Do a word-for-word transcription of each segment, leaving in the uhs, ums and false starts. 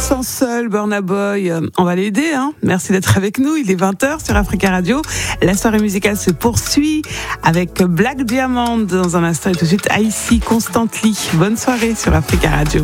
sent seul, Burna Boy. On va l'aider, hein. Merci d'être avec nous. Il est vingt heures sur Africa Radio. La soirée musicale se poursuit avec Black Diamond dans un instant et tout de suite Icy Constantly. Bonne soirée sur Africa Radio.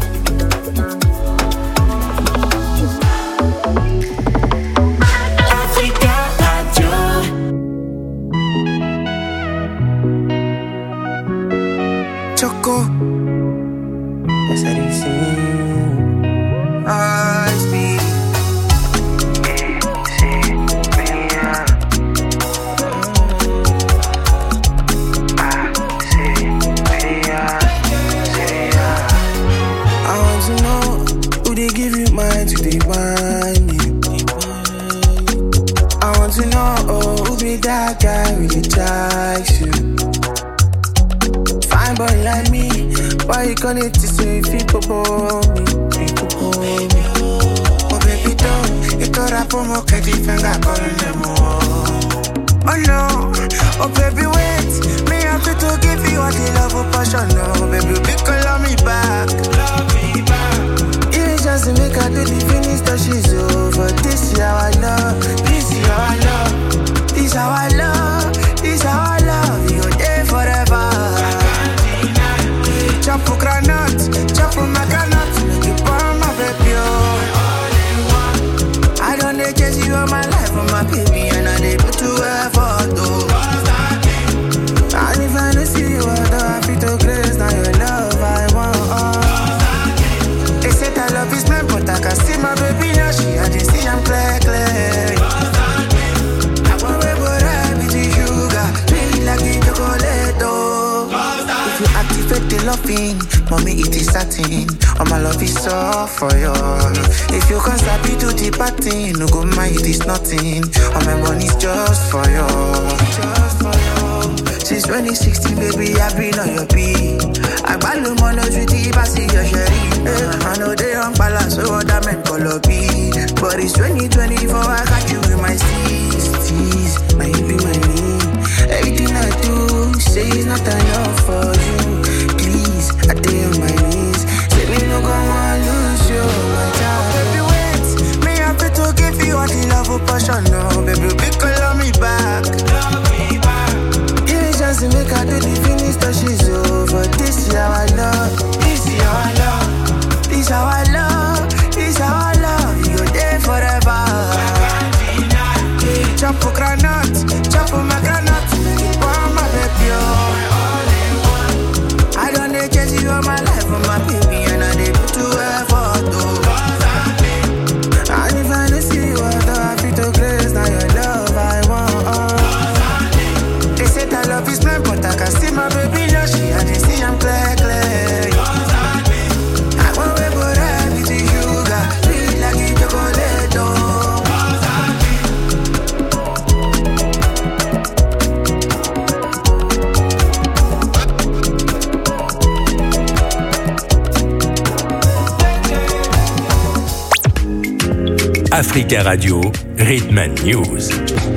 Connect to see people for me, people for me. Oh baby, don't you thought I put more candy finger calling them more. Oh no, oh baby, wait. Me have to give you all the love of passion. No, baby, be call me back. Love me back. Even just to make her do the finish that she's over. This is how I love. This is how I love. This is how I love. This is how I love. You there forever. Chop for granite, chop for my granite. Make you burn my baby, oh. I don't need chase you all my life for my baby. And I need put you effort, oh. And if I don't see you, I don't feel to grace. Now your love I want, oh. They say that love is blind, but I can see my baby now. She I didn't see I'm clear, clear. I want to go right with the sugar. Sweet like the chocolate, oh. If you activate the loving, mommy it is satin. All my love is all for you. If you can't stop it to the party, no go mind it is nothing. All my money's just for you. Just for you. Since twenty sixteen, baby, I've been on your beat. I value money with the passy your sherry. I know they on balance, so that men color B. But it's twenty twenty-four, I got you with my steez. Now you be my name. Everything I do, say it's not enough for you. Please, I stay on my knees. Say me no go want lose you, my child. Baby, wait, me happy to give you all the love of passion. No, baby, be call me back. Love me back. Give me chance to make her do the finish that she's over. This is how I love. This is how I love. This is how I love. This is how I love. You're there forever. Chop for granite, chop for my granite. I don't need to chase you all my life for my baby, and I need to effort, oh. And if I don't see you, I don't have to grace. Now your love I want, oh. They say that love is blind, but I can see my baby now. She I didn't see I'm clear, clear. I want to go right with the sugar, sweet like the chocolate, oh. Africa Radio, Rhythm and News.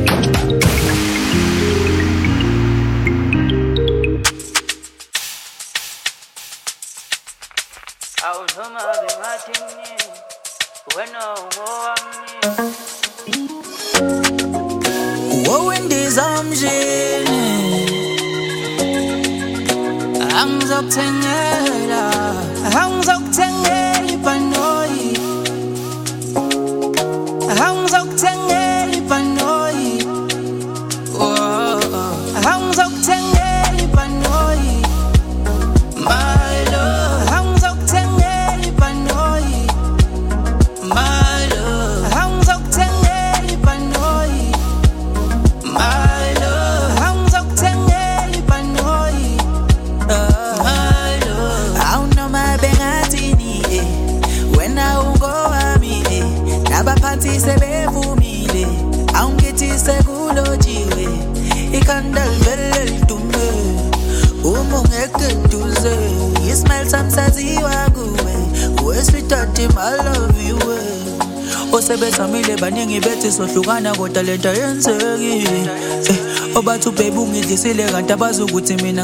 Osebethamile baningi bethi sohlukana kodwa lento yenzeki. Obathu baby ungidlisile kanti abazukuthi mina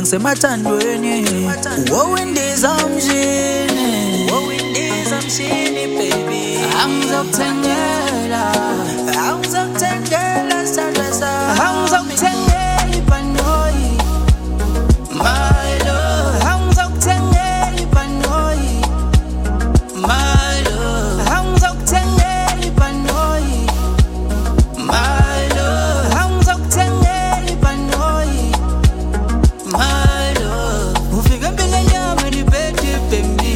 ngisemathandweni. Wo indiza umshini, wo indiza umshini baby. Angizokutengela, angizokutengela sandla sami, angizokutengela ibhanoyi, my love, angizokutengela ibhanoyi, my love, angizokutengela ibhanoyi, my love, angizokutengela ibhanoyi, my love. Ufike empilweni yami libethe ibhembi,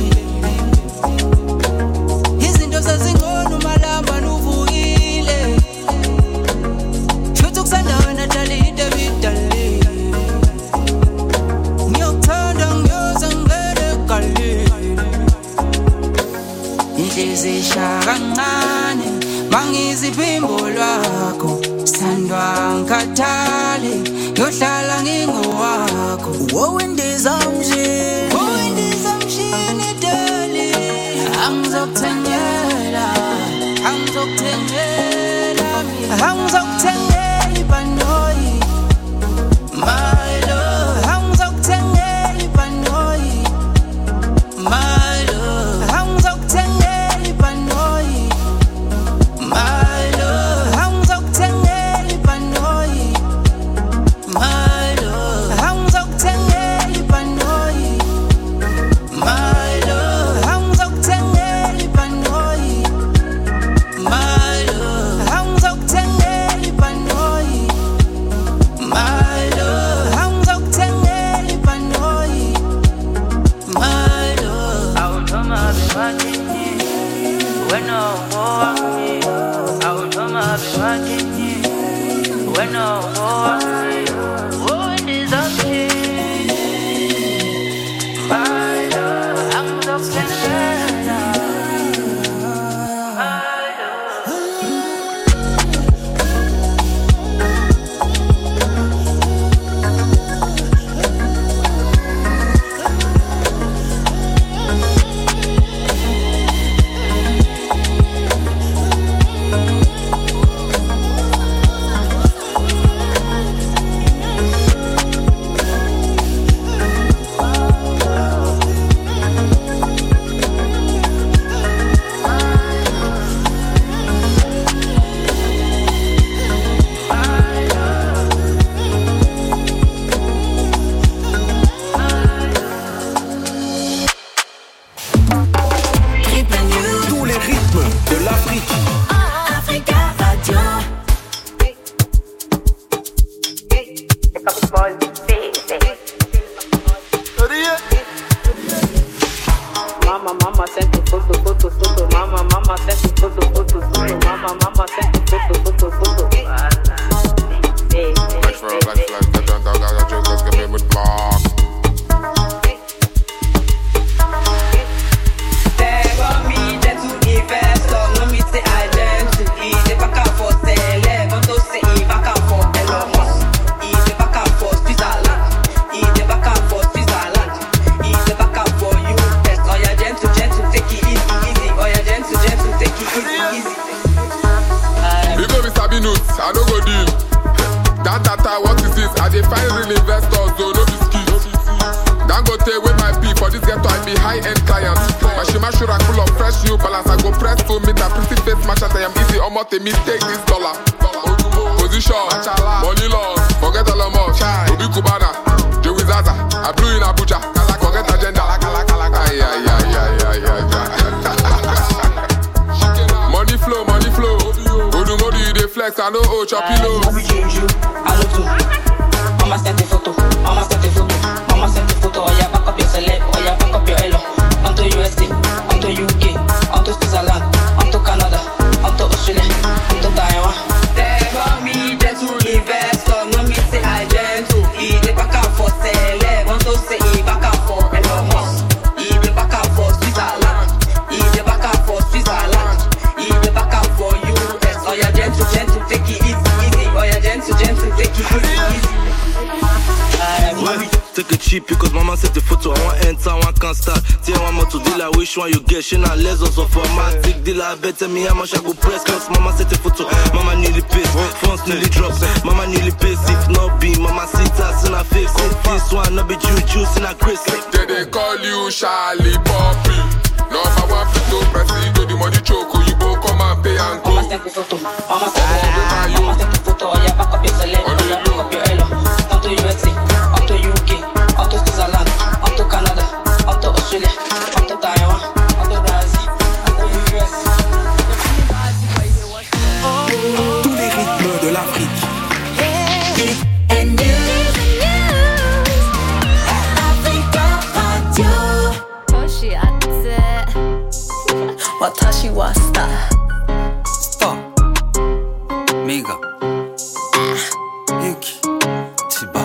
izinto sezingcono umalamba nuvukile, futhi ukusanda wena dali idebidali, ngiyokuthanda ngiyoze ngibele egalile, inhliziyo ishaya kancane mangiziphimbo lwakho, sithandwa ngikhathale ngiyohlala ngingowakho. Wowendiza umshini, wowendiza umshini dali, angizokutengela, angizokutengela mina, angizokutengela ibhanoyi, my love, angizokutengela ibhanoyi, my love, angizokutengela ibhanoyi, my love, angizokutengela ibhanoyi, my love, angizokutengela ibhanoyi, my love, angizokutengela ibhanoyi, my love, angizokutengela ibhanoyi, my love, angizokutengela ibhanoyi, my love. Awuthoma bebathini wena ungowami, awuthoma bebathini wena ungowami, wowendiza umshini, my love, angizokutengela, my love. Tous les rythmes de l'Afrique. Africa Radio. Mama, mama, sent a photo, photo, photo. Mama, mama, sent a photo, photo, photo. Mama, mama, sent a photo, photo, photo. Hey, Black flag, black flag, get down, down, down, down, just get me with block. People be sabi notes, I no go deal. That tata, what is this? I dey find real investors, so no be skills. Dangote with my P for this ghetto, I be high-end client. My shima shura full of fresh new balance. I go press to meet a pretty face match at I am easy. Almost a mistake this dollar. Position, money loss, forget all of us. Obi Kubana, Joey Zaza, I blew in Abuja. Forget agenda. Ay, ay, ay, ay, ay, ay, ay. Money flow, money flow. Odu modu you dey flex, I know oh chopilo. Mama sent a photo, mama sent a photo, mama sent a photo. Oh yeah, back up your celeb, oh yeah, back up your elo. Onto U S A, onto U K, onto Switzerland, onto Canada, onto Australia, onto Taiwan. They want me there to invest, no me say I gentle. He dey back up for celeb, onto say he back up for Elon Musk. He dey back up for Switzerland, he dey back up for Switzerland, he dey back up for U S. Oh yeah, gentle, gentle, take it easy, easy. Oh yeah, gentle, gentle, take it easy, easy. Ouais, take it cheap because mama set the photo. I want enter, I want can't start. Tell one more to dealer, which one you get? She not less also formatic dealer. Better me how much I go press. Cause mama set the photo. Mama nearly pays, phones nearly drop. Mama nearly pays. If not be, mama sit us in her face. This one not be juice in her Chris. They, they call you Charlie Poppy. Number one fit to press it, go the money choke, you go watashi wa star. Star. Miga. Yuki. Chiba.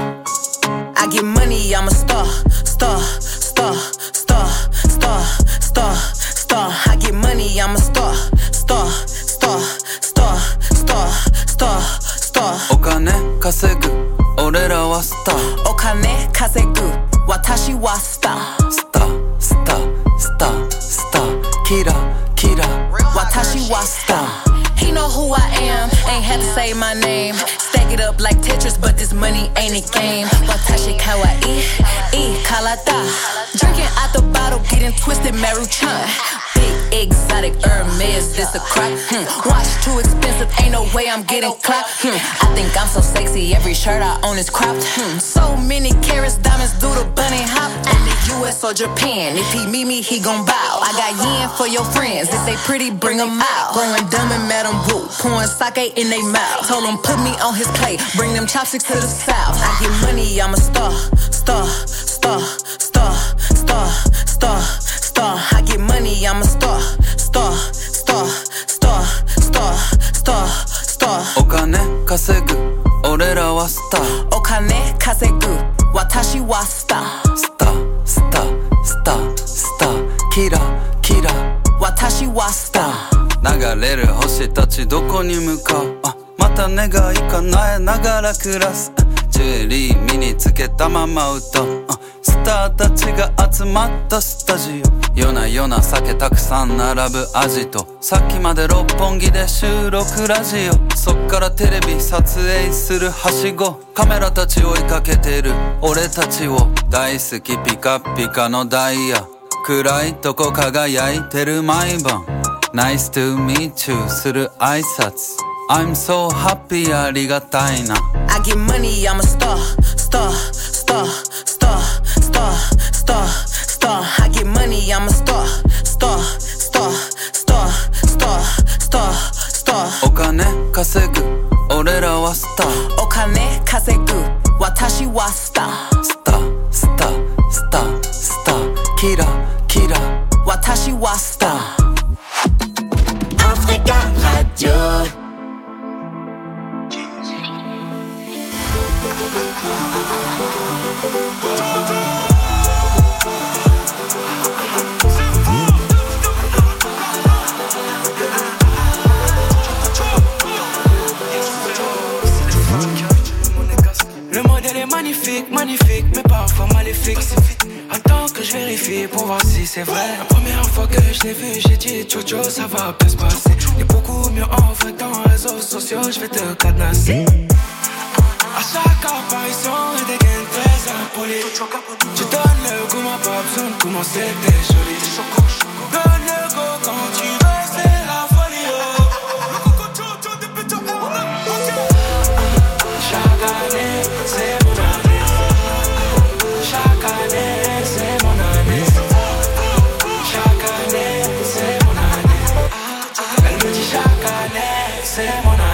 I get money, I'm a star, star, star, star, star, star, star. I get money, I'm a star, star, star, star, star, star, star. お金稼ぐ俺らはスター。 お金稼ぐ私はスター。 スタースタースタースターキラキラ私はスター。He know who I am, ain't had to say my name. Stack it up like Tetris, but this money ain't a game. Watashi kawaii, e kalata. Drinking out the bottle, getting twisted, Maruchan. Big exotic Hermes, this a crop. Hmm. Watch too expensive, ain't no way I'm getting clocked. Hmm. I think I'm so sexy, every shirt I own is cropped. Hmm. So many carats, diamonds do the bunny hop. In the U S or Japan, if he meet me, he gon' bow. I got yen for your friends, if they pretty, bring them out. Growing dumb and Madam Wu, pouring sake in they mouth. Told him put me on his plate, bring them chopsticks to the south. I get money, I'm a star, star, star, star, star, star, star. I get money, I'm a star, star, star, star, star, star, star. お金稼ぐ俺らはスター。 お金稼ぐ私はスター。 スタースタースタースターキラキラ私はスター。 流れる星たちどこに向かう。あまた願い叶えながら暮らす。ジュエリー身につけたまま歌う。スターたちが集まったスタジオ。夜な夜な酒たくさん並ぶアジト。さっきまで六本木で収録ラジオ。そっからテレビ撮影するはしご。カメラたち追いかけてる俺たちを。大好きピカピカのダイヤ。暗いとこ輝いてる毎晩。Nice to meet you する挨拶。I'm so happy ありがたいな。 I get money, I'm a star, star, star, star, star, star, star. I get money, I'm a star, star, star, star, star, star, star. お金稼ぐ俺らはスター。 お金稼ぐ私はスター。 スタースタースタースターキラキラ私はスター。 Africa Radio. Le modèle est magnifique, magnifique, mais parfois maléfique. Attends que je vérifie pour voir si c'est vrai. La première fois que je l'ai vu, j'ai dit Jojo, ça va bien se passer. Y'a beaucoup mieux en vrai dans les réseaux sociaux, je vais te cadenasser. À chaque apparition, il dégaine très impoli. Tu donnes le goût, ma pas besoin de commencer, t'es jolie. Donne le go quand tu veux, c'est la folie. Chaque année, c'est mon année. Chaque année, c'est mon année. Chaque année, c'est mon année. Elle me dit chaque année, c'est mon année.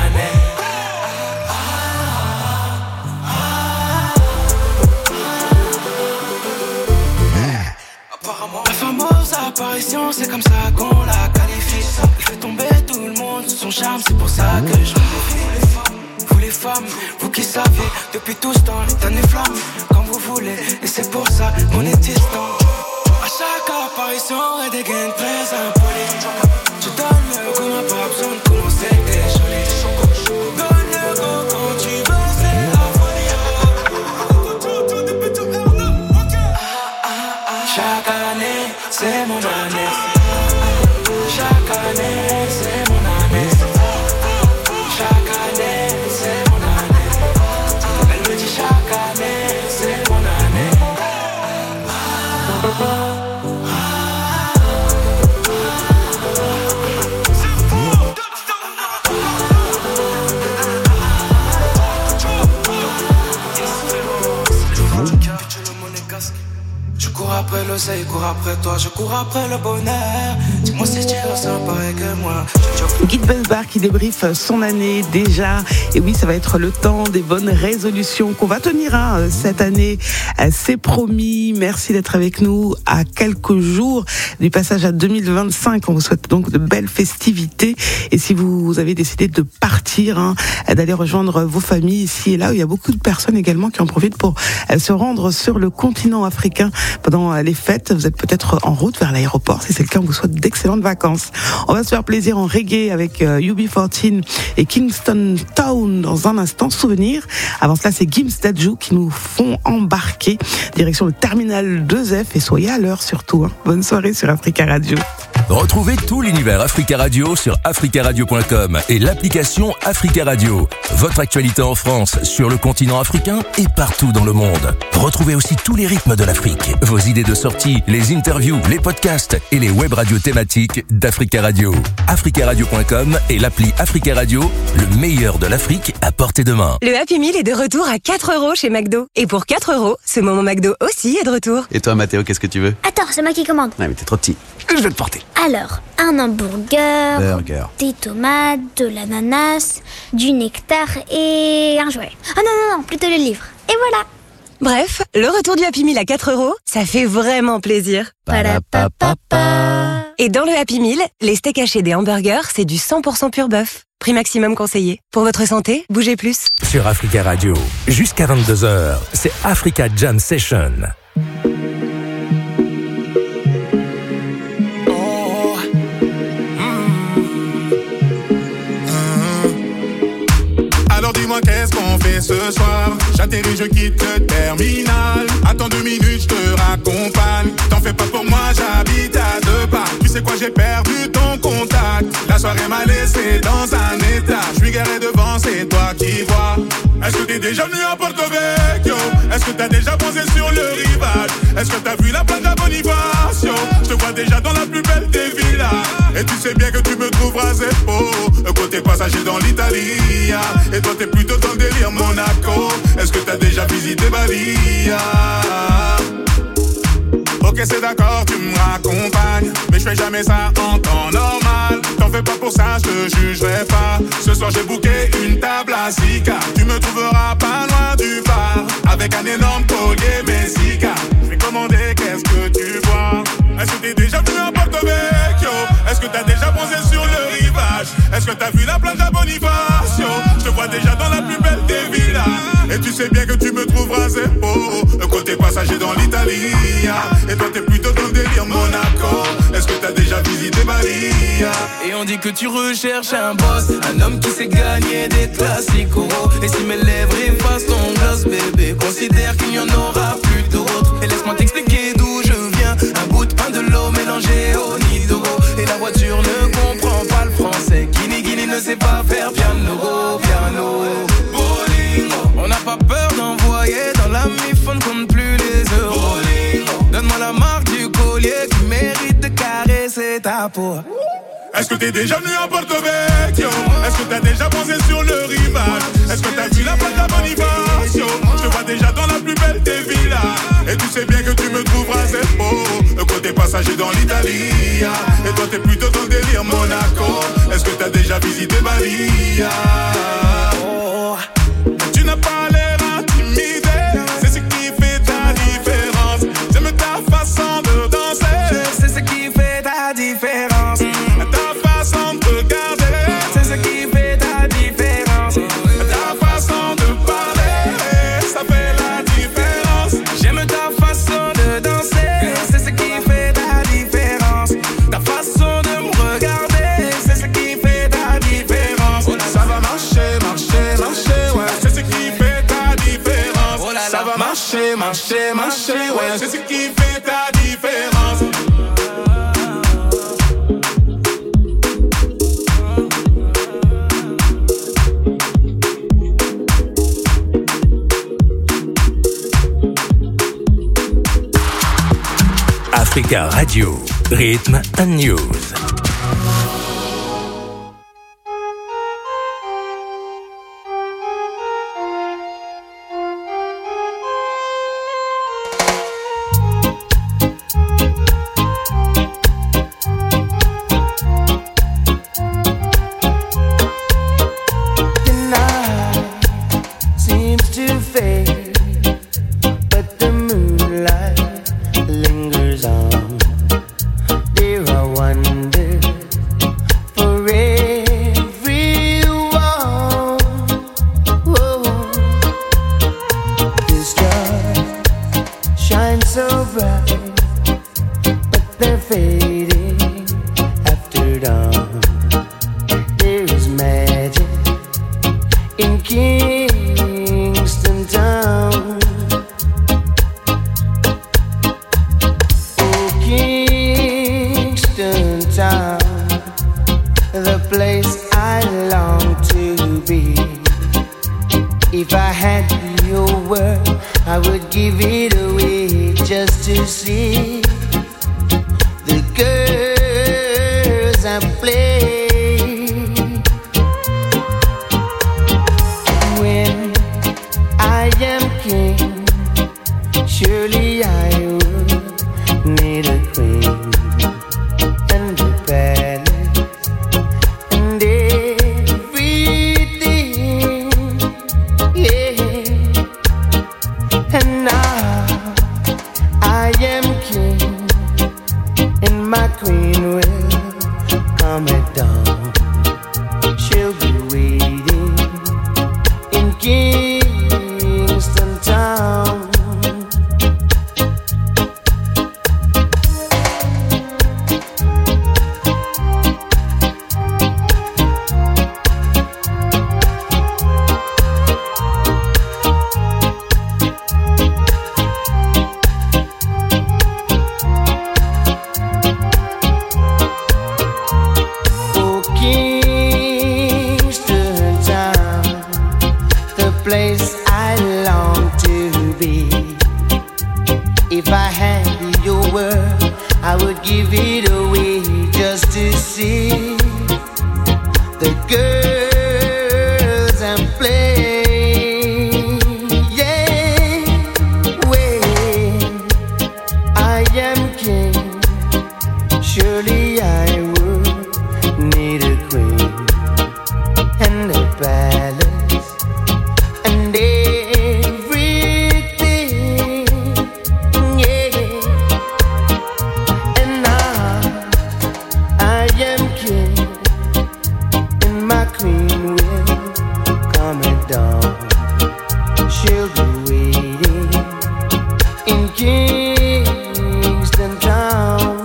La fameuse apparition, c'est comme ça qu'on la qualifie. Elle fait tomber tout le monde sous son charme, c'est pour ça que je me défie. Vous les femmes, vous qui saviez, depuis tout ce temps, l'état n'est flamme, comme vous voulez, et c'est pour ça qu'on est distant. À chaque apparition, elle dégaine très impoli. Tu donnes le goût, n'a pas besoin de commencer, t'es jolie. Donne le go quand tu veux, c'est la folie. Chaque année, c'est mon année. Chaque année, c'est mon année. Chaque année, c'est mon année. Elle me dit chaque année, c'est mon année. Je cours après l'oseille, cours après toi, je cours après le bonheur. Dis-moi si tu ressens pareil que moi. Je Guy Besbar qui débriefe son année déjà. Et oui, ça va être le temps des bonnes résolutions qu'on va tenir hein, cette année. C'est promis. Merci d'être avec nous à quelques jours du passage à deux mille vingt-cinq. On vous souhaite donc de belles festivités. Et si vous avez décidé de partir, hein, d'aller rejoindre vos familles ici et là, où il y a beaucoup de personnes également qui en profitent pour se rendre sur le continent africain pendant les fêtes. Vous êtes peut-être en route vers l'aéroport. Si c'est le cas, on vous souhaite d'excellentes vacances. On va se faire plaisir en reggae avec euh, U B quatorze et Kingston Town dans un instant. Souvenir. Avant cela, c'est Gims Dadju qui nous font embarquer direction le terminal deux F et soyez à l'heure surtout. Hein. Bonne soirée sur Africa Radio. Retrouvez tout l'univers Africa Radio sur africa radio point com et l'application Africa Radio. Votre actualité en France, sur le continent africain et partout dans le monde. Retrouvez aussi tous les rythmes de l'Afrique, vos idées de sortie, les interviews, les podcasts et les web radios thématiques d'Africa Radio. africa radio point com et l'appli Africa Radio, le meilleur de l'Afrique à portée de main. Le Happy Meal est de retour à quatre euros chez McDo. Et pour quatre euros, ce moment McDo aussi est de retour. Et toi Mathéo, qu'est-ce que tu veux? Attends, c'est moi qui commande. Ouais mais t'es trop petit. Je vais te porter. Alors, un hamburger, Burger. des tomates, de l'ananas, du nectar et un jouet. Ah non, non, non, plutôt le livre. Et voilà. Bref, le retour du Happy Meal à quatre euros, ça fait vraiment plaisir. Padapapapa. Et dans le Happy Meal, les steaks hachés des hamburgers, c'est du cent pour cent pur bœuf. Prix maximum conseillé. Pour votre santé, bougez plus. Sur Africa Radio, jusqu'à vingt-deux heures, c'est Africa Jam Session. Alors dis-moi qu'est-ce qu'on fait ce soir? J'atterris, je quitte le terminal. Attends deux minutes, je te raccompagne. T'en fais pas pour moi, j'habite à deux pas. Tu sais quoi, j'ai perdu ton contact. La soirée m'a laissé dans un état. Je suis garé devant, c'est toi qui vois. Est-ce que t'es déjà venu à Porto Vecchio? Est-ce que t'as déjà posé sur le rivage? Est-ce que t'as vu la plage à Bonifacio? Je te vois déjà dans la plus belle des villas. Et tu sais bien que tu me trouveras zéro. Côté passager dans l'Italie. Et toi t'es plutôt dans le délire Monaco. Est-ce que t'as déjà visité Bali? Ok c'est d'accord, tu me raccompagnes. Mais je fais jamais ça en temps normal. T'en fais pas pour ça, je te jugerai pas. Ce soir j'ai booké une table à Sika. Tu me trouveras pas loin du bar. Avec un énorme collier Messica. Je vais commander, qu'est-ce que tu vois? Est-ce que t'es déjà venu à Porto Vecchio? Est-ce que t'as déjà posé sur le rivage? Est-ce que t'as vu la plage à Bonifacio? Je te vois déjà dans la plus belle des villas. Et tu sais bien que tu me trouveras zéro. Côté passager dans l'Italie. Et toi t'es plutôt dans le délire Monaco. Est-ce que t'as déjà visité Bali? Et on dit que tu recherches un boss, un homme qui sait gagner des classicos. Et si mes lèvres effacent ton gloss, bébé, considère qu'il n'y en aura plus d'autres. Et laisse-moi t'expliquer d'où je viens. Un bout de pain, de l'eau mélangé au nido. Et la voiture ne comprend pas le français. Guini Guini ne sait pas faire piano, piano. Bolingo, on n'a pas peur d'envoyer dans la mif, on ne compte plus les euros. Bolingo, donne-moi la marque du collier qui mérite de caresser ta peau. Est-ce que t'es déjà venu à Porto Vecchio? Est-ce que t'as déjà posé sur le rivage? Est-ce que t'as vu la plage à Bonifacio? Je te vois déjà dans la plus belle des villas. Et tu sais bien que tu me trouveras zéro. Côté passager dans l'Italie. Et toi t'es plutôt dans le délire Monaco. Est-ce que t'as déjà visité Bali? Oh. Tu n'as pas l'air intimidé. C'est ce qui fait ta différence. J'aime ta façon de danser. C'est ce qui fait ta différence. Ta façon de regarder. C'est ce qui fait ta différence. Ta façon de parler. Ça fait la différence. J'aime ta façon de danser. C'est ce qui fait ta différence. Ta façon de me regarder. C'est ce qui fait ta différence. Ça va marcher, marcher, marcher, ouais. C'est ce qui fait ta différence. Oh là là. Ça va marcher, marcher, marcher, ouais. C'est ce qui fait ta différence. Africa Radio, Rhythm and News. I play. When I am king, surely I would need a queen and a palace and everything, yeah. And now I am king, and my queen will come at dawn. She'll be waiting in Kingston Town. Oh, Kingston Town, the place I long to be. If I had your word, I would give it away just to see the girls and play. Yeah, when I am king, surely I would need a queen and a palace and everything, yeah. And now I am king, and my queen will come at dawn. She'll be waiting in Kingston Town.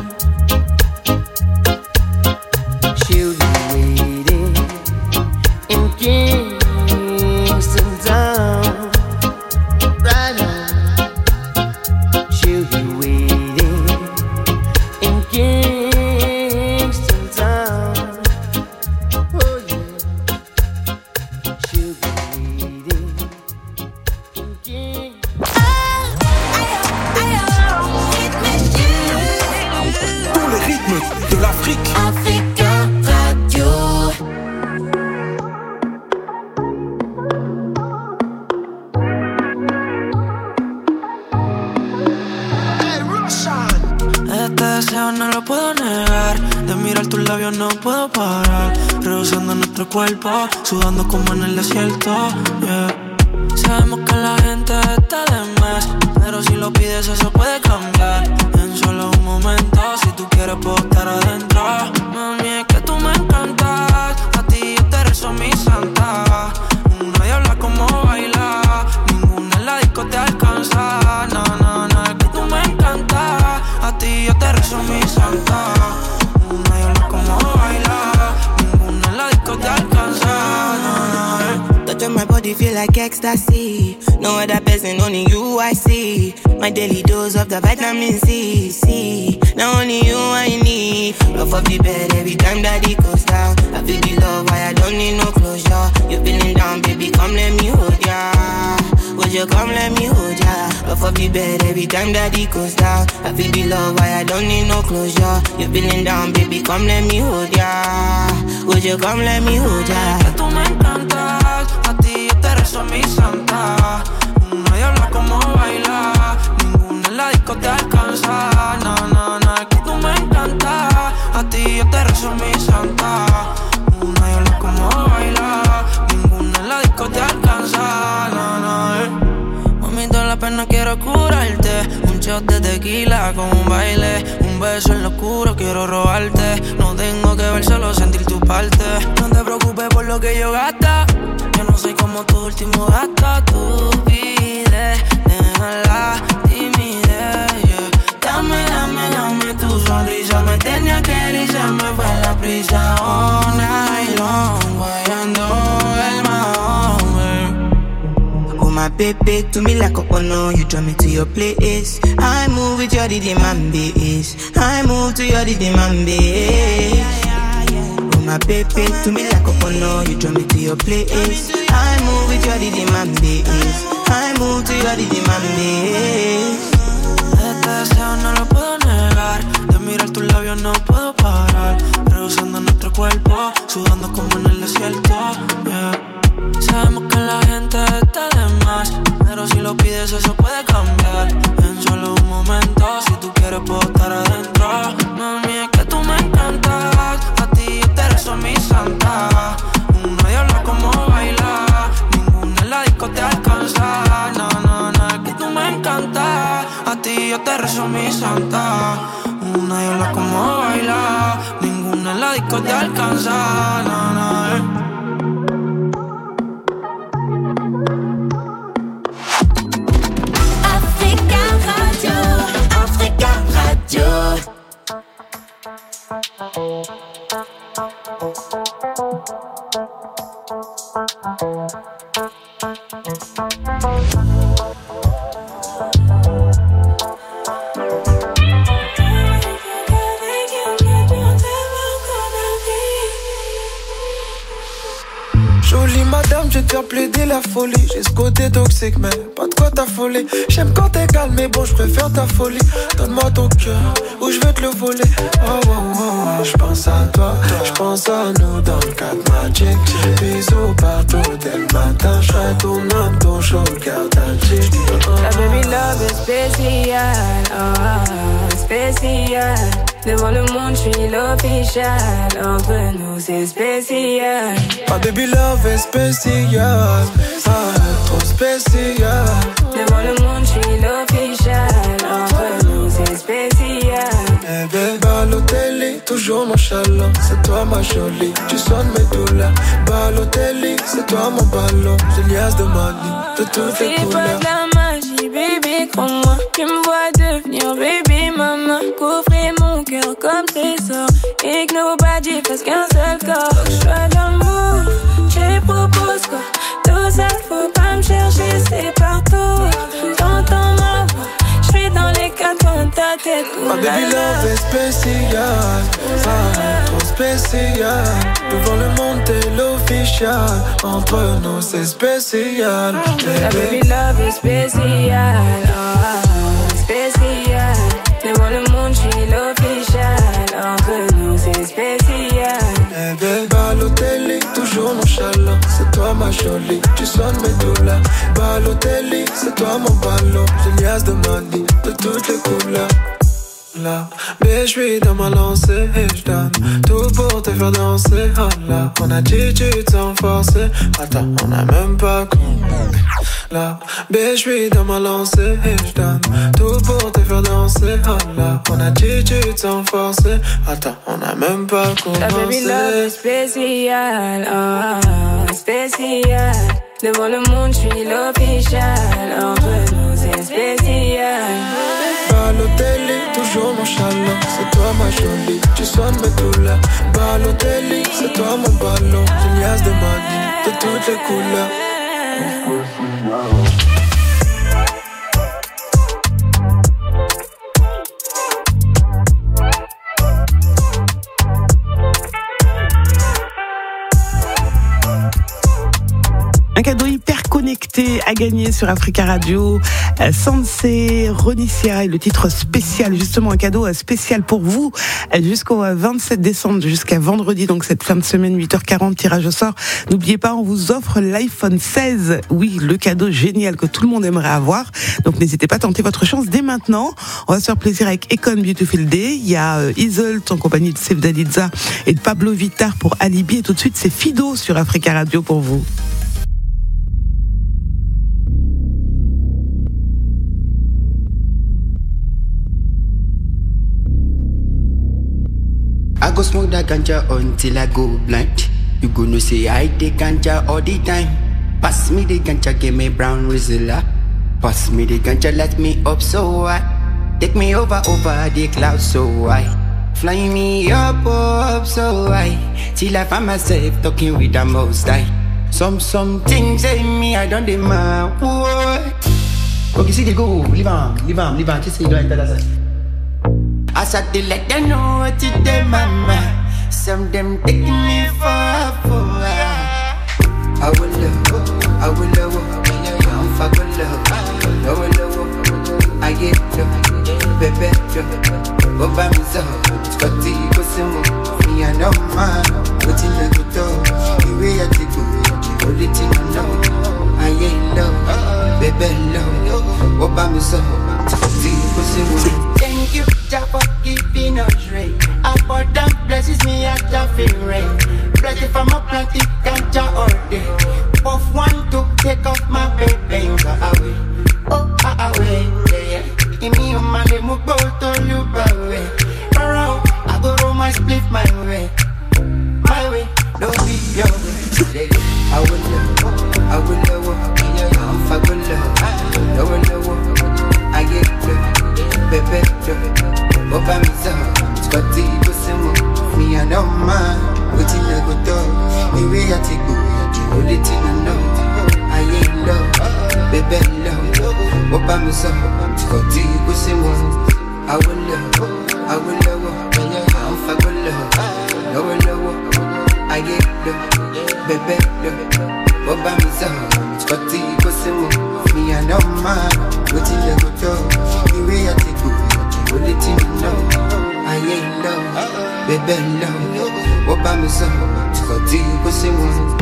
She'll be waiting in Kingston Town. Right now, she'll be waiting in Kingston Town. Oh yeah, she'll be waiting in Kingston. Tous les rythmes de l'Afrique. Africa Radio. Este deseo no lo puedo negar. De mirar tus labios no puedo parar. Reduciendo nuestro cuerpo, sudando como en el desierto, yeah. Sabemos que la gente está de más, pero si lo pides eso puede cambiar. En solo un momento, si tú quieres puedo estar adentro. Mami, es que tú me encantas. A ti yo te rezo mi santa. Una diabla como baila, ninguna en la disco te alcanza. No, no, no, es que tú me encantas. A ti yo te rezo mi santa. Una diabla como baila, ninguna en la disco te alcanza. No, no, eh. Touch on my body feel like ecstasy. No other person, only you I see. My daily dose of the vitamin C, C. Now only you I need. Off of the bed every time that it goes down. I feel the love, why I don't need no closure. You feeling down, baby, come let me hold ya. Would you come let me hold ya? Off of the bed every time that it goes down. I feel the love, why I don't need no closure. You feeling down, baby, come let me hold ya. Would you come let me hold ya? Que tú me encantas. A ti yo te rezo mi santa. Una diabla como baila, ninguna en la disco te alcanza. No, no, no, es que tú me encantas. A ti yo te rezo mi santa. Una diabla como baila, ninguna en la disco te alcanza. No, no, eh. Mami, toda la pena quiero curarte. Un shot de tequila con un baile. Un beso en lo oscuro quiero robarte. No tengo que ver, solo sentir tu parte. No te preocupes por lo que yo gasta. Yo no soy como tu último gasto. Tú pides, deja la timidez, yeah. Dame, dame, dame tu sonrisa. Me tenía que ir y se me fue la prisa. All night long, guayando el mahón, eh. Oh my baby, to me like a no, you draw me to your place. I move with your rhythm and bass. I move to your rhythm and bass. Oh my baby, to me like a no, you draw me to your place. I move with your rhythm and bass. I move to your rhythm and bass. Este deseo no lo puedo negar. De mirar tus labios no puedo parar. Pero disco te alcanza, na, na, eh. Africa Radio, Africa Radio. Jolie madame, je vais te faire plaider la folie. J'ai ce côté toxique, mais pas de quoi t'affoler. J'aime quand t'es calme, mais bon, je préfère ta folie. Donne-moi ton cœur, ou je vais te le voler. Oh, oh, oh, oh, je pense à toi, je pense à nous dans le quatre Magic. Bisous partout dès le matin, je serai ton homme, ton show, garde un chic. La baby love est spécial, oh, spécial. Devant le monde, je suis l'official. Entre nous, c'est spécial. Ma baby love est spécial, ah, trop spécial. Devant le monde, je suis l'official. Entre nous, c'est spécial. Eh ben, Balotelli, toujours nonchalant. C'est toi ma jolie, tu sonnes mes douleurs. Balotelli, c'est toi mon ballon. J'ai liasse de Mali, de toutes les C'est couleurs. pas de la magie, baby, crois-moi. Tu me vois devenir baby maman. Coffrer mon cœur comme trésor. Et que nobody fasse qu'un seul corps. Faut que je sois dans le mood, je propose quoi. Tout ça, faut pas me chercher, c'est partout. T'entends ma voix, je suis dans les quatre coins de ta tête. Ma baby love est spécial, ah, trop spécial. Devant le monde, t'es l'official. Entre nous, c'est spécial. La baby love est spécial, oh, spécial. Devant le monde, je suis l'official. Entre nous, c'est spécial. Eh ben, Balotelli, toujours nonchalant. C'est toi ma jolie, tu sonnes mes douleurs. Balotelli, c'est toi mon ballon. J'ai liasse de Mali, de toutes les couleurs. Là, mais je suis dans ma lancée et je donne tout pour te faire danser. Oh là, on a attitude sans forcer. Attends, on a même pas compris. Là, mais je suis dans ma lancée et je donne tout pour te faire danser. Oh là, on a attitude sans forcer. Attends, on a même pas La baby love est commencé. spécial, oh, spécial. Devant le monde, je suis l'official. Entre nous, c'est spécial. Balotelli, toujours nonchalant. C'est toi ma jolie, tu sonnes mes douleurs. Balotelli, c'est toi mon ballon. J'ai liasse de Mali, de toutes les couleurs. Un cadeau hyper connecté à gagner sur Africa Radio. Euh, Sansé, Ronicia et le titre spécial, justement un cadeau spécial pour vous euh, jusqu'au vingt-sept décembre, jusqu'à vendredi, donc cette fin de semaine, huit heures quarante, tirage au sort. N'oubliez pas, on vous offre l'iPhone seize. Oui, le cadeau génial que tout le monde aimerait avoir. Donc n'hésitez pas à tenter votre chance dès maintenant. On va se faire plaisir avec Econ Beautiful Day. Il y a euh, Isolt en compagnie de Sevdaliza et de Pablo Vittar pour Alibi. Et tout de suite, c'est Fido sur Africa Radio pour vous. I go smoke that ganja until I go blind. You gonna say I take ganja all the time. Pass me the ganja, give me brown Rizla. Pass me the ganja, let me up so high. Take me over, over the clouds so high. Fly me up, up so high. Till I find myself talking with the most high. Some, some things say me, I don't demand. What? Okay, see the go, leave on, leave on, leave on. Just say you don't enter that side. I said to let them know what you did, mama. Some them taking me for a fool. I will love, I will love, I'm fucking love. I will love, I get love, baby, love. Over me so, Scotty, go some me and no man. What in the good dog, the way I take you, all the thing I know. I ain't love, baby, love. Over me so, Scotty, go some. Thank you, Jah, for keeping us rain. Abundant blesses me at the feel rain. Bless it from a plenty ganja all day. Puff one to take off my baby away. Oh, away, yeah. Give me a man, they move both on you, baby. Around, I go roll my split my way. I will love, I will love, I will love, I will love, I get love, baby, love, Opa me so, Scotty go semo, me I don't mind, what you go do, me way I take go, the only thing I know, I ain't love, baby love, Opa me so, Scotty go semo, I will love, I will love, I'm for good love, I will love, I get love, baby love, Opa me so, Scotty go semo, me I don't mind, what you go do, me way I take go. Only thing you know, I ain't love, baby love. What about me so? Go deep, go sing one.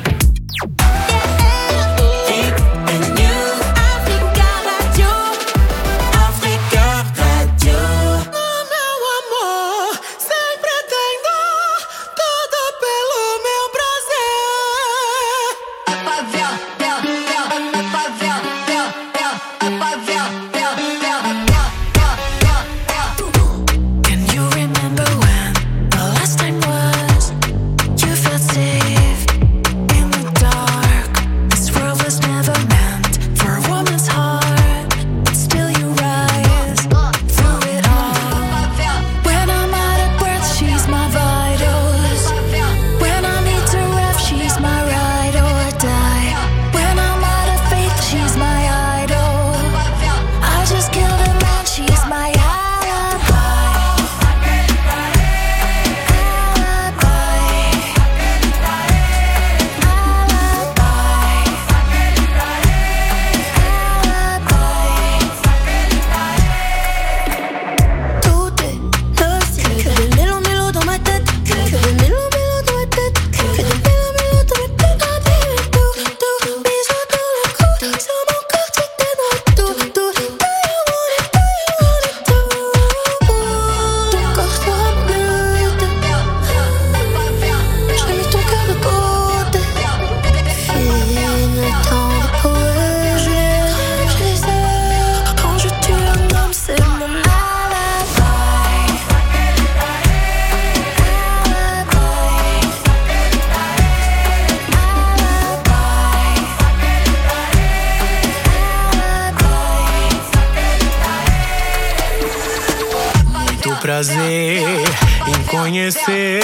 Prazer em conhecer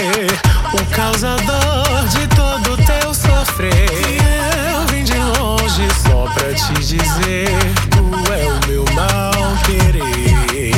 o causador de todo teu sofrer. Eu vim de longe só pra te dizer, tu é o meu mal querer.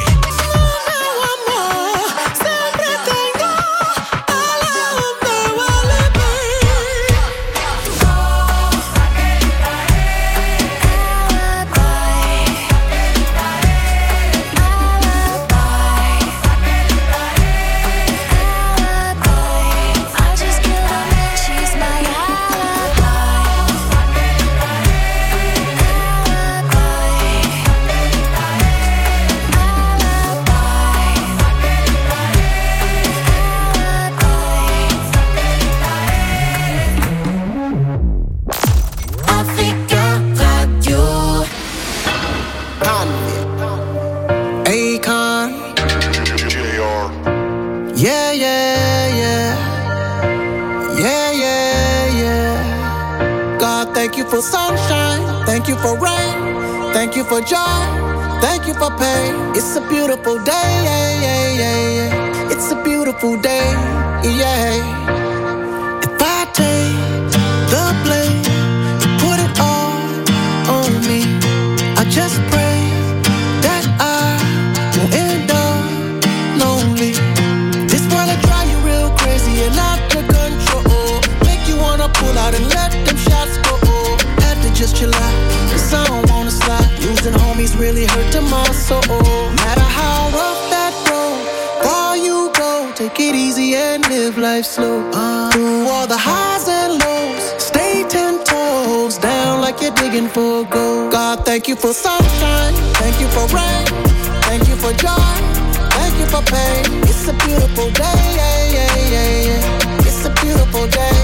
For sunshine, thank you for rain, thank you for joy, thank you for pain. It's a beautiful day, yeah, yeah, yeah, yeah. It's a beautiful day, yeah. If I take the blame to put it all on me, I just pray that I won't end up lonely. This world will drive you real crazy and out of control, make you wanna pull out and let them shots go. Just chill out, cause I don't wanna slide. Losing homies really hurt my soul. Matter how rough that road, far you go, take it easy and live life slow. uh, Through all the highs and lows, stay ten toes down like you're digging for gold. God, thank you for sunshine, thank you for rain, thank you for joy, thank you for pain. It's a beautiful day, yeah, yeah, yeah, yeah. It's a beautiful day,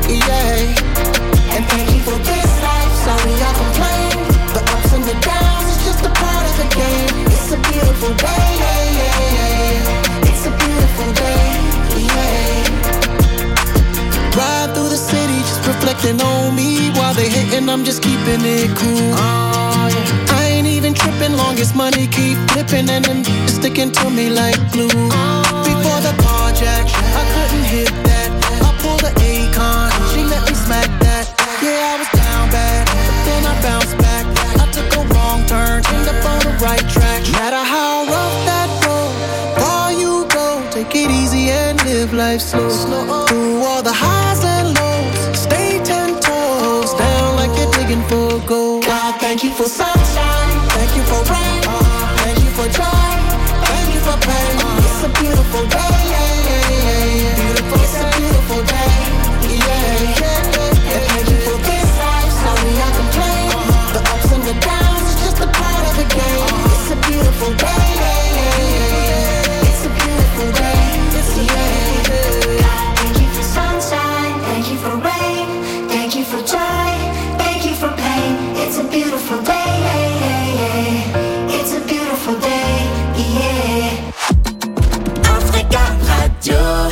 yeah. And thank you for this life. Sorry I complain, the ups and the downs is just a part of the game. It's a beautiful day, yeah, yeah, yeah. It's a beautiful day, yeah. Ride through the city, just frontin' on me while they hatin', I'm just keeping it cool. Oh, yeah. I ain't even trippin', long as money keep flippin' and them sticking to me like glue. Oh, before yeah. the carjack, I couldn't hit that. I pulled the Akon, she let me smack that. Yeah, I was down bad, but then I bounced back. I took a wrong turn, ended up on the right track. No matter how rough that road, far you go, take it easy and live life slow. slow. Through all the highs and lows, stay ten toes down like you're digging for gold. God, thank you for sunshine, thank you for rain, thank you for joy, thank you for pain. It's a beautiful day, yeah, yeah, yeah, yeah. Beautiful, it's a beautiful day, yeah, yeah, yeah. And thank you for this life, sorry I complain. The ups and the downs, it's just a part of the game. It's a beautiful day, yeah, yeah, yeah, yeah. It's a beautiful day, it's a yeah. God, thank you for sunshine, thank you for rain, thank you for joy, thank you for pain. It's a beautiful day, yeah, yeah, yeah. It's a beautiful day, yeah. Africa Radio.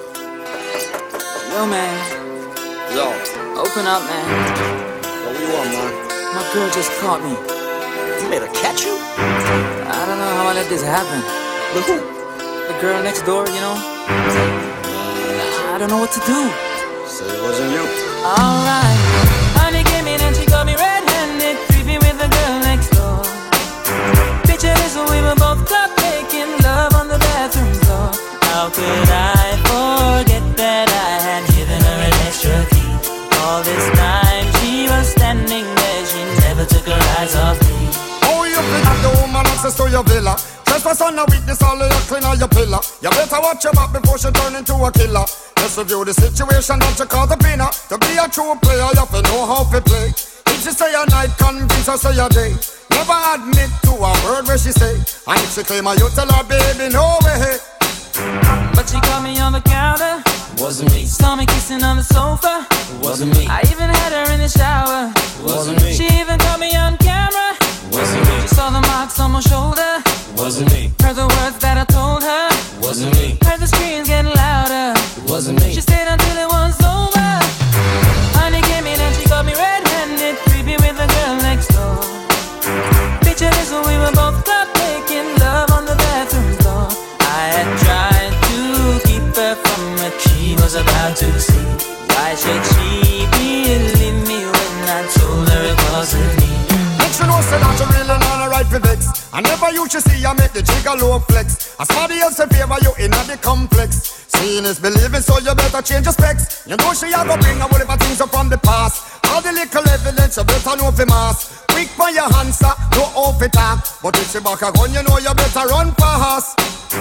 Yo, man. Yo. Open up, man. What do you want, man? My girl just caught me. You made her catch you? I don't know how I let this happen. But who? The girl next door, you know? I don't know what to do. So it wasn't you. Alright. Honey came in and she got me red-handed, creepy with the girl next door. Picture this when we were both caught making love on the bathroom floor. How could I forget that I had given her an extra key? All this time she was standing there, she never took her eyes off me. Oh, you think the woman access to your villa? Just for son of weakness, all of your clean on your pillar. You better watch your back before she turn into a killer. Let's review the situation that you call the pinner. To be a true player, you have to know how to play. If she say a night, convince her say a day. Never admit to a word where she say. And if she claim her, you tell her, baby, no way. But she caught me on the counter. Wasn't me. Saw me kissing on the sofa. Wasn't me. I even had her in the shower. Wasn't me. She even caught me on camera. Wasn't me. She saw the marks on my shoulder. Wasn't me. Heard the words that I told her. Wasn't me. Heard the screams getting louder. Wasn't me. She stayed until it was over. Honey came in and she got me red-handed, creepy with the girl next door. Picture this when we were both caught making love on the bathroom floor. I had tried to keep her from what she was about to see. Why should she believe me when I told her it wasn't me? Make sure no say that you really not a right for vex. I never you should see I make the jigger low flex. As somebody else in favor you in the complex. Seeing is believing, so you better change your specs. You know she a go bring a whatever things up from the past. All the little evidence you better know for mass. Quick for your answer, no off it up. But if she back a gun, you know you better run fast.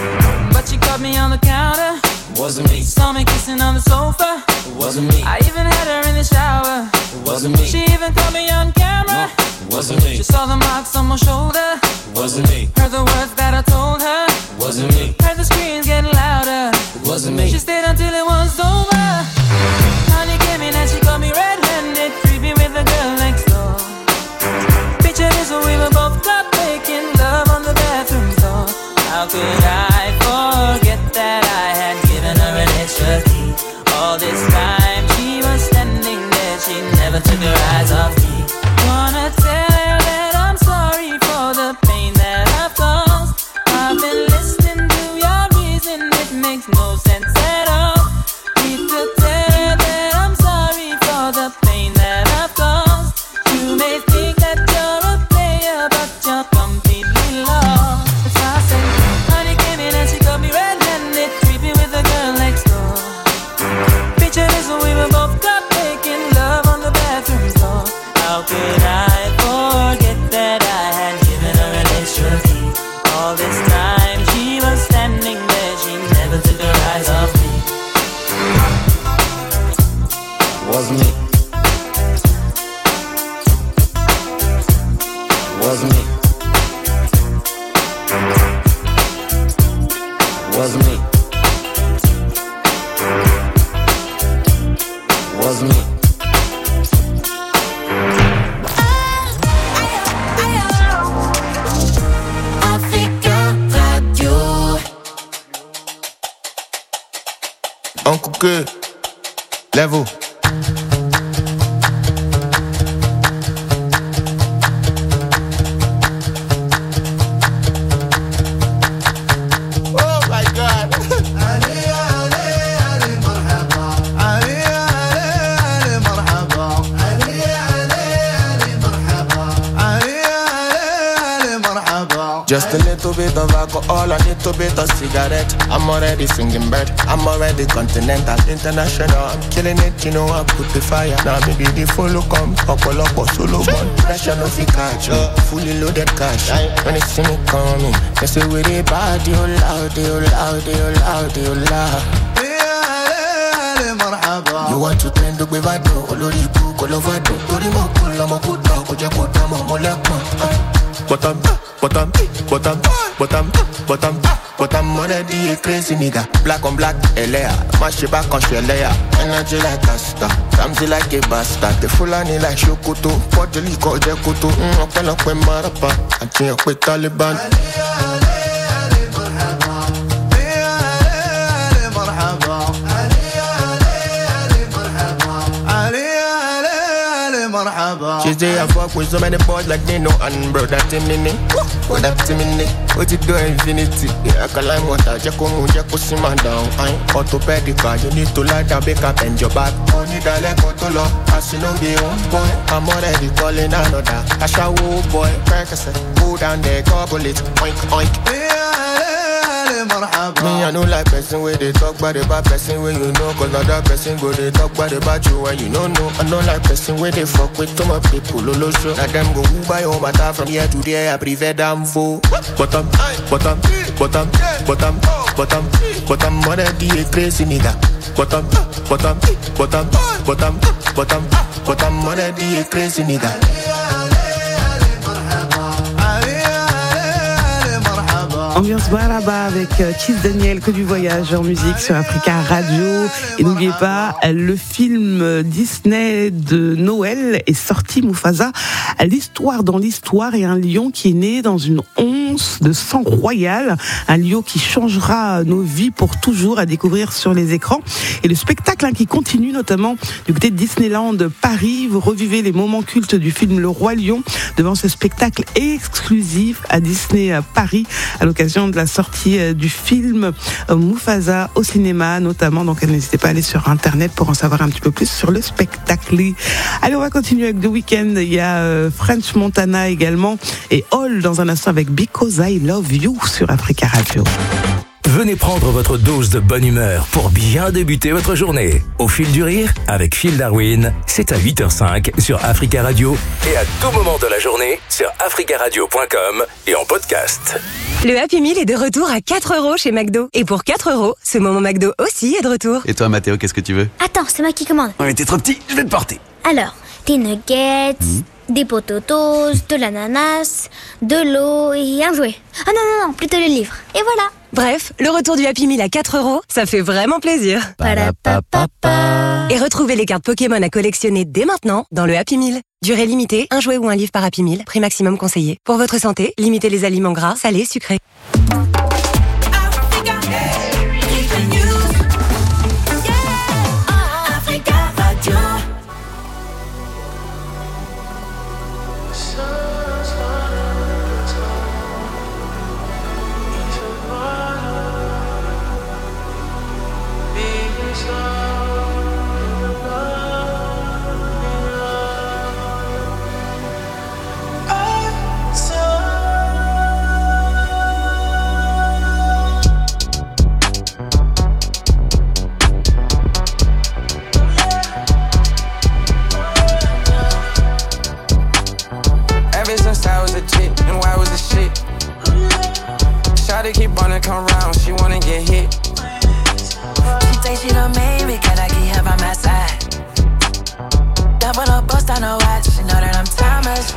But she caught me on the counter. Wasn't me. Saw me kissing on the sofa. Wasn't me. I even had her in the shower. Wasn't me. She even caught me on camera. No, wasn't me. She saw the marks on my shoulder. Wasn't me. Heard the words that I told her. Wasn't me. Heard the screams getting louder. Wasn't me. She stayed until it was over. Honey came in and she got me red-handed, creepy with the girl next door. Picture this when we were both caught making love on the bathroom floor. How could I forget that I had given her an extra key? All this time she was standing there, she never took her eyes off me. Wanna tell her that I'm sorry for the pain that I've caused. I've been listening to your reason, it makes no sense at all. Need to tell her that I'm sorry for the pain that I've caused. You may think that you're a player, but you're completely lost. That's why I say, honey came in and she got me red-handed, creepy with the girl next door. Picture this when we were both caught making love on the bathroom floor. How could I forget that I had given her an extra key? All this time she was standing there, she never took her eyes off me. Wasn't me. Wasn't me. Wasn't me. Wasn't me. Africa Radio. Uncle Good, level. Just a little bit of alcohol, a little bit of cigarette. I'm already singing bird. I'm already continental, international. I'm killing it, you know I put the fire. Now me be the follow come, couple up or solo one. Pressure no fi catch me, fully loaded cash. When they see me coming, they say we the bad, you loud, you loud, you loud, you loud. You want to trend the bevado, olori bu, kolovado. Tori mo kula mo kuda, koje kuda mo molekmo. Bottom, bottom, bottom, bottom, bottom, bottom. Already a crazy nigga. Black on black, Elea. Mash it back on Shelea. Energy like a star, Ramsey like a bastard. The Fulani like Shokoto, Pojoli called Jekoto. Mm, open up with Marapa, I think up with Taliban. She say I fuck with so many boys like they know and bro that in me. What that in me? What you do infinity? Yeah, I can line water, Jacko Moon, Jacko Sima down. I'm orthopedic, you need to light a big up and your back. Only the leg to law, as you know the own boy. I'm already calling another. I shall woo boy, Percocet, go down there, gobble it, oink oink. Me, I know like person where they talk about the bad person where you know. Cause not that person go they talk about the bad you when you don't know. I know like person where they fuck with too much people. Lolo show. Now them go who buy home matter from here to there. I prefer damn fool. Bottom, bottom, bottom, bottom, bottom, bottom. Mother D a crazy nigga. Bottom, bottom, bottom, bottom, bottom, bottom. Mother D a crazy nigga. Ambiance Baraba avec Kiss Daniel, que du voyage en musique sur Africa Radio. Et n'oubliez pas, le film Disney de Noël est sorti, Mufasa. L'histoire dans l'histoire et un lion qui est né dans une once de sang royal. Un lion qui changera nos vies pour toujours, à découvrir sur les écrans. Et le spectacle hein, qui continue notamment du côté de Disneyland Paris. Vous revivez les moments cultes du film Le Roi Lion devant ce spectacle exclusif à Disney Paris à l'occasion de la sortie du film Mufasa au cinéma notamment. Donc n'hésitez pas à aller sur internet pour en savoir un petit peu plus sur le spectacle. Allez, on va continuer avec The Weeknd. Il y a French Montana également et All dans un instant avec Because I Love You sur Africa Radio. Venez prendre votre dose de bonne humeur pour bien débuter votre journée. Au fil du rire, avec Phil Darwin, c'est à huit heures cinq sur Africa Radio et à tout moment de la journée sur africa radio point com et en podcast. Le Happy Meal est de retour à quatre euros chez McDo. Et pour quatre euros, ce moment McDo aussi est de retour. Et toi, Mathéo, qu'est-ce que tu veux? Attends, c'est moi qui commande. Ouais, t'es trop petit, je vais te porter. Alors, des nuggets, mmh. des potatoes, de l'ananas, de l'eau et un jouet. Ah non, non, non, plutôt le livre. Et voilà. Bref, le retour du Happy Meal à quatre euros, ça fait vraiment plaisir. Et retrouvez les cartes Pokémon à collectionner dès maintenant dans le Happy Meal. Durée limitée, un jouet ou un livre par Happy Meal, prix maximum conseillé. Pour votre santé, limitez les aliments gras, salés, sucrés. Keep wanna come round, she wanna get hit. She say she done made me, can I keep her by my side? Double up, bust on her watch, she know that I'm timeless.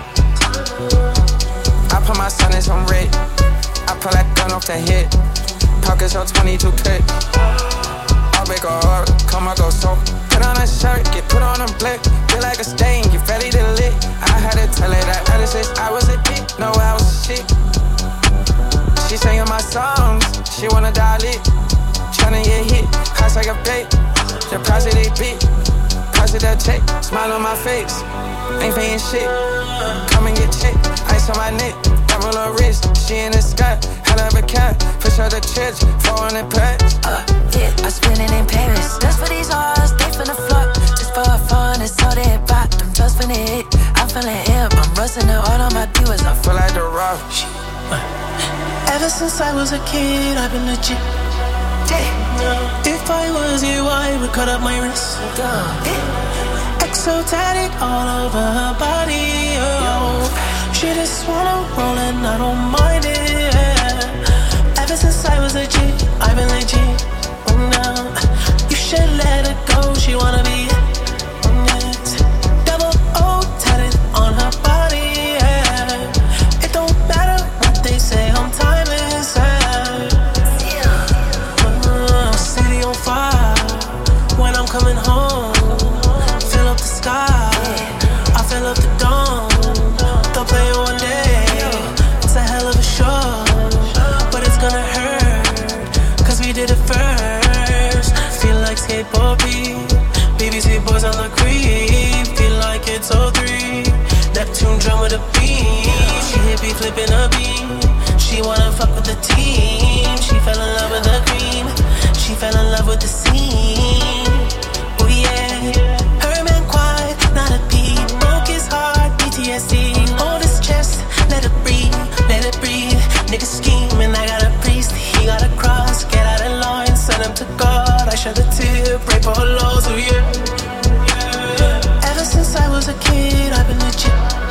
I put my son in some red. I pull that gun off the hip. Pockets on twenty-two clip. I'll make her hard, come I go so. Put on a shirt, get put on a blick. Feel like a stain, get ready to lit. I had to tell her that ever since I was a kid, no I was a shit. She singing my songs, she wanna dial it. Tryna get hit, cost like a bait. The price of they beat, price of that check. Smile on my face, ain't paying shit. Come and get checked, ice on my neck. Double her wrist, she in the sky. Hell of a cat, push her the church. four hundred packs. Uh, yeah, I spend it in Paris. Just for these hoes, they finna flood. Just for fun, it's all they bought. Them just finna hit, I'm feeling hip. I'm rusting the all on my viewers. I feel like the rock. Ever since I was a kid, I've been legit. If I was you, I would cut up my wrist. Exotic all over her body. Oh, she just wanna roll and I don't mind it. Ever since I was a G, I've been legit. Oh, no, you should let her go. She wanna be yes. Double O tatted on her body. Yeah. It don't matter what they say, I'm timeless. Yeah. Uh, city on fire when I'm coming home. Fill up the sky, I fill up the dome. They'll play it one day. It's a hell of a show, but it's gonna hurt, cause we did it first. Feel like skateboard beat, B B C boys on the creep. Feel like it's oh three, Neptune drum with a beat. She hit me flipping a beat. She wanna fuck with the team. She fell in love with the cream. She fell in love with the scene. Oh yeah, her man quiet, not a peep. Broke his heart, P T S D. Hold his chest, let it breathe, let it breathe. Nigga scheming, I got a priest. He got a cross, get out of line, send him to God. I shed a tear, pray for her loss, oh yeah. Ever since I was a kid, I've been legit.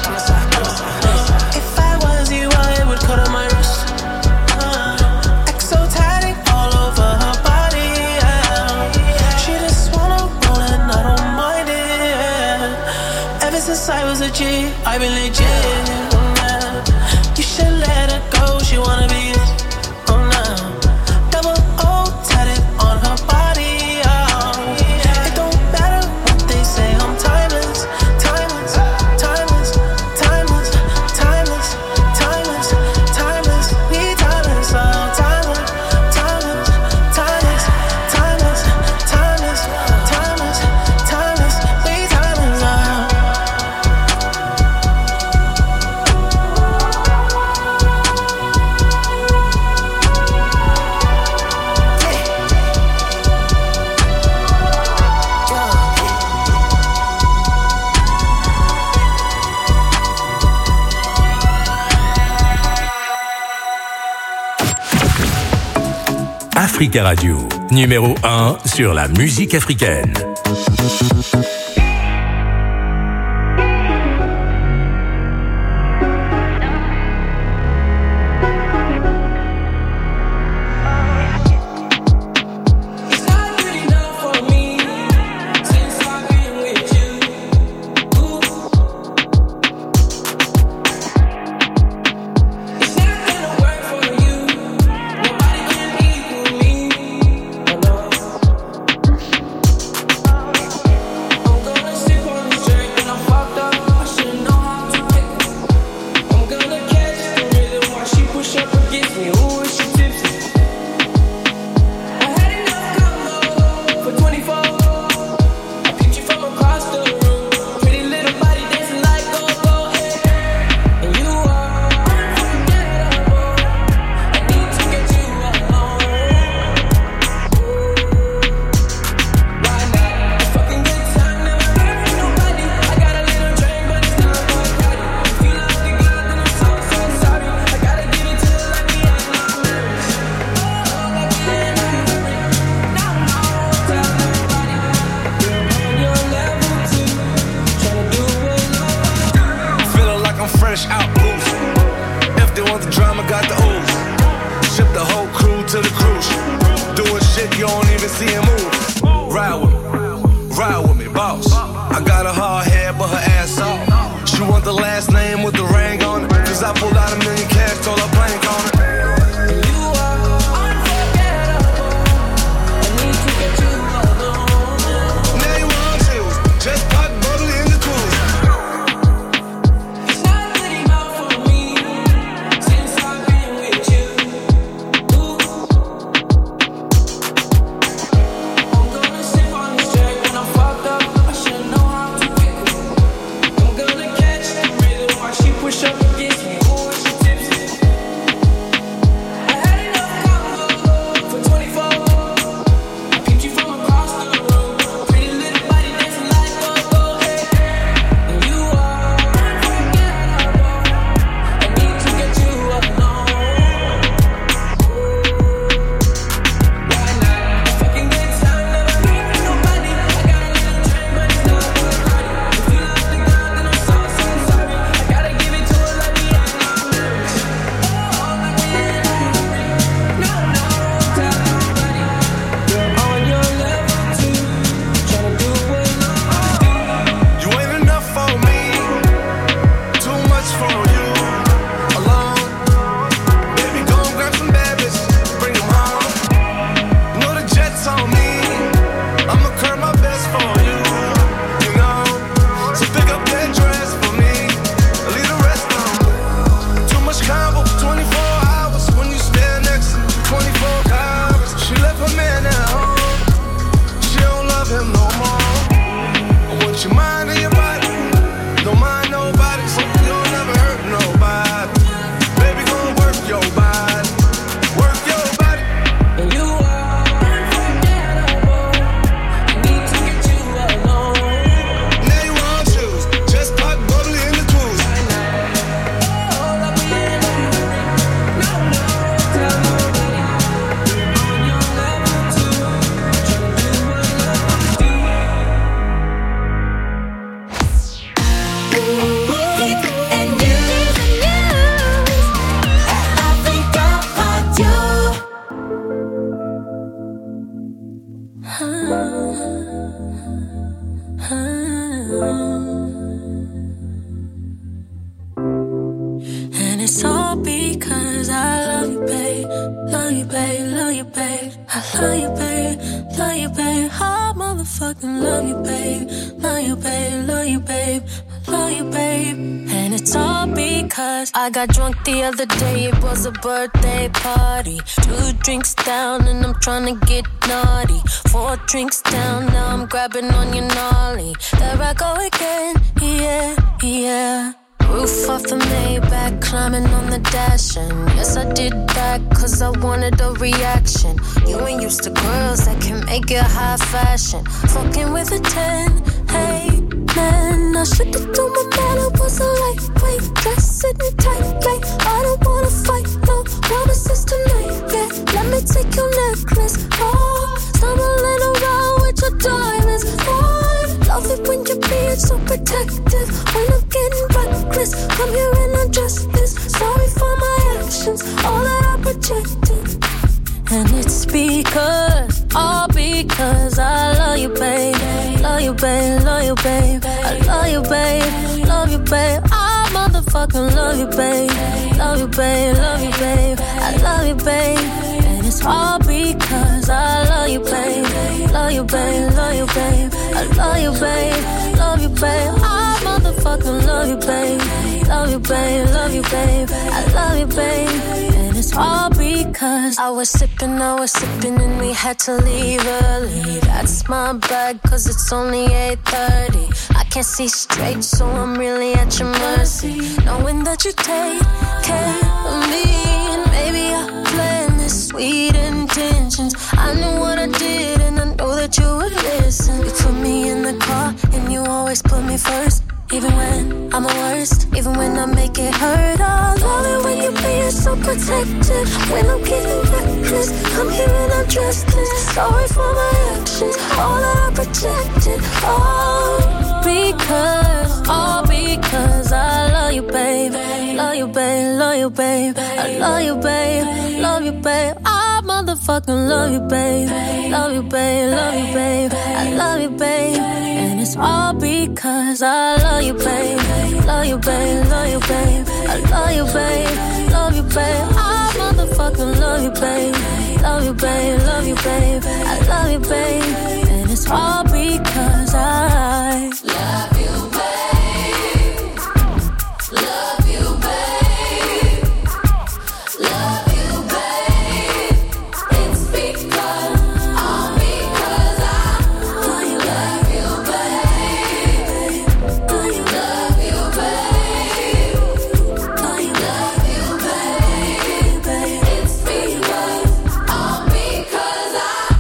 If I was you, I would cut on my wrist. uh, Exotic all over her body. Yeah. She just wanna roll and I don't mind it. Yeah. Ever since I was a G, I've been legit. Yeah. You should let her go, she wanna be it. Oh no, double O tatted on her body. Oh. It don't matter what they say, I'm timeless, timeless, timeless, timeless, timeless, timeless, timeless, we timeless, oh, timeless, timeless, timeless, timeless, timeless, timeless, timeless, we timeless, oh. Africa Radio, numéro un sur la musique africaine. motherfucking love you, babe. Love you, babe, love you, babe. Love you, babe. And it's all because I got drunk the other day. It was a birthday party. Two drinks down and I'm trying to get naughty. Four drinks down, now I'm grabbing on your nollie. There I go again, yeah, yeah. Roof off the Maybach, climbing on the dash. And yes, I did that cause I wanted a reaction. You ain't used to girls that can make it high fashion. Fucking with a ten, hey, man. I should've told my man I was a lightweight. Dress sitting tight, like I don't wanna fight, no promises tonight, yeah. Let me take your necklace, oh. Stumbling around with your diamonds, oh. Love it when you're being so protective. When I'm getting reckless, come here and undress this. Sorry for my actions, all that I projected. And it's because, all because I love you, babe. Love you, babe, love you, babe. I love you, babe, love you, babe. I motherfucking love you, babe. Love you, babe, love you, babe. I love you, babe. And it's all because I love you, babe. Love you, babe, love you, babe. I love you, babe, love you, babe. I motherfucking love you, babe. Love you, babe, love you, babe. I love you, babe. And it's all because I was sipping, I was sipping, and we had to leave early. That's my bad, cause it's only eight thirty. I can't see straight, so I'm really at your mercy. Knowing that you take care of me, and maybe I planned this sweet intentions. I knew what I did, and I know that you would listen. You put me in the car, and you always put me first. Even when I'm the worst, even when I make it hurt. I love it when you're being so protective. When I'm getting reckless, I'm here and I'm dressed this. Sorry for my actions, all that I projected. All because, all because I love you, babe. Love you, babe, love you, babe. I love you, babe, love you, babe. I motherfucking love you, babe. Love you, babe, love you, babe. I love you, babe. And it's all because I love you, babe. Love you, babe, love you, babe. I love you, babe, love you, babe. I motherfucking love you, babe. Love you, babe, love you, babe. I love you, babe. And it's all because I love you, babe. Love you, babe. Love you, babe. It's because, all because I love you, love you, babe. Love you, love you, babe. Love you, love you, babe. It's because, all because I.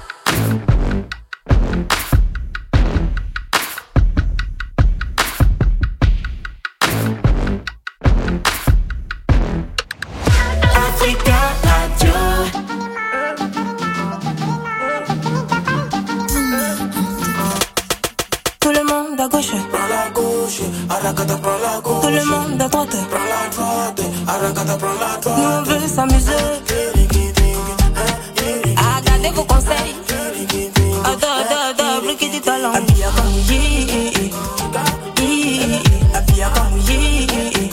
Africa Radio. Tout le monde à gauche, Prends la gauche, Arakata prends la gauche. tout le monde à droite. Prends la droite, Arakata prends la droite. Nous on veut s'amuser. À garder vos conseils. Ada, ada, ada, bloquer du talent. Habillé comme Yé. Habillé comme Yé.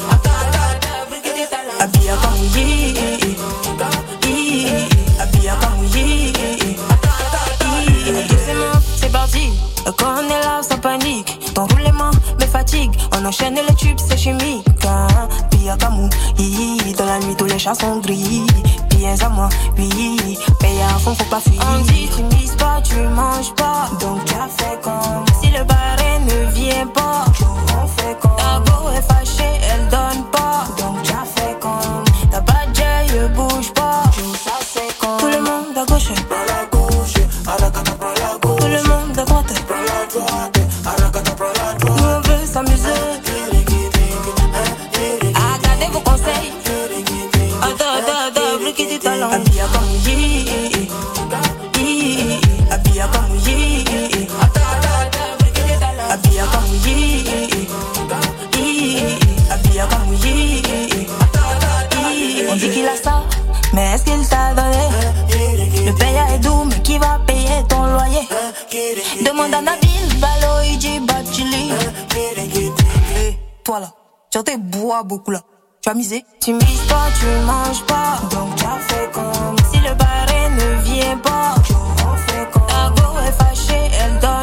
Habillé comme Yé. Habillé comme Yé. Doucement, c'est parti. Quand on est là, ça panique. Ton roulement me fatigue. On enchaîne les tubes, c'est chimique. Pia Kamou, dans la nuit, tous les chats sont gris. Viens à moi, oui. Paye à fond, faut pas fuir. On dit, tu mises pas, tu manges pas. Donc, tu as fait comme si le barret ne vient pas. On fait comme ta go est fâchée, elle donne pas. Donc, tu as fait comme ta badge, bouge pas. Ça, c'est comme tout le monde à gauche. Prends la gauche, Arakata prends la gauche. Tout le monde à droite. Prends la droite, Arakata prends la droite. Nous on veut s'amuser. À garder vos conseils. Ada, ada, ada, bloquer du talent. Habillé comme Yé. Habillé comme Yé. Habillé comme Yé. Habillé comme Yé. On dit qu'il a ça, mais est-ce qu'il t'a donné? Le payeur est doux, mais qui va payer ton loyer? Demande à Nabil, Baloïdi, Bachili. Toi là, tu t'es bois beaucoup là. Tu as misé? Tu mises pas, tu manges pas. Donc tu as fait comme si le barret ne vient pas. On fait comme ta go est fâchée, elle dort.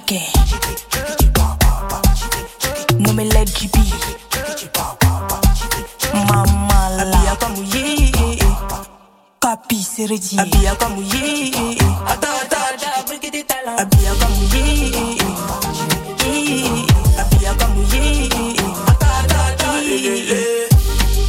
Africain. Nommé Led G P. Maman la Abia Kamouye. Capi Seredi. Abia Kamouye. Attends, attends, attends, brique des talents.